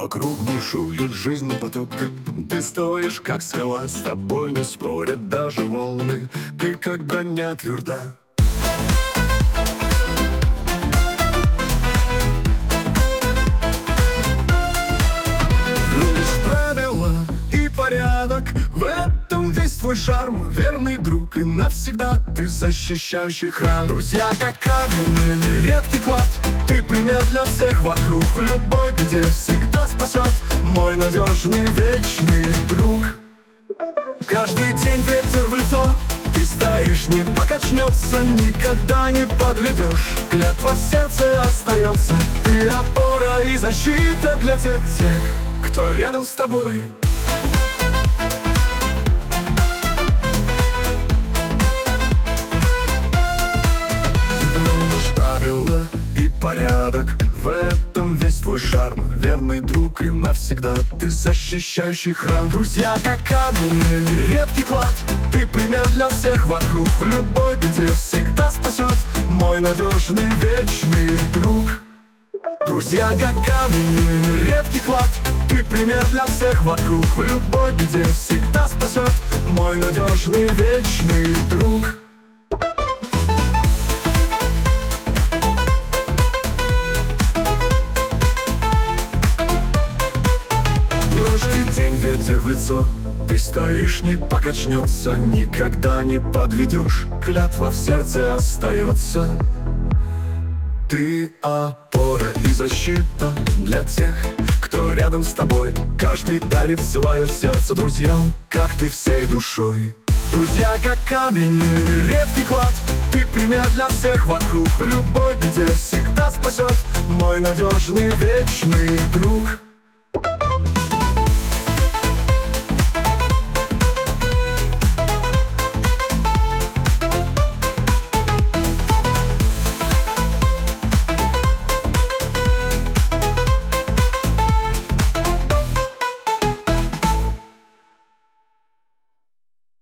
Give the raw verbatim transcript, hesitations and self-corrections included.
Вокруг бушует жизнь поток. Ты стоишь, как скала, с тобой не спорят даже волны. Ты когда не тверда. Лишь правила и порядок, в этом весь твой шарм. Верный друг и навсегда ты защищающий храм. Друзья, как камень, редкий клад. Ты пример для всех вокруг. В любой беде всегда спасет мой надежный вечный друг. Каждый день ветер в лицо. Ты стоишь, не покачнется, никогда не подведешь. Клятва в сердце остается. Ты опора и защита для тех, тех, кто рядом с тобой. Правила и порядок, в этом весь твой шарм. Верный друг и навсегда ты защищающий храм. Друзья, как камень, редкий клад. Ты пример для всех вокруг. В любой беде всегда спасет мой надежный вечный друг. Друзья, как камень, редкий клад. Ты пример для всех вокруг. В любой беде всегда спасет мой надежный вечный друг. День ветер в лицо. Ты стоишь, не покачнется, никогда не подведешь. Клятва в сердце остается. Ты опора и защита для тех, кто рядом с тобой. Каждый дарит свое сердце друзьям, как ты всей душой. Друзья, как камень, редкий клад. Ты пример для всех вокруг. В любой беде всегда спасет мой надежный вечный друг.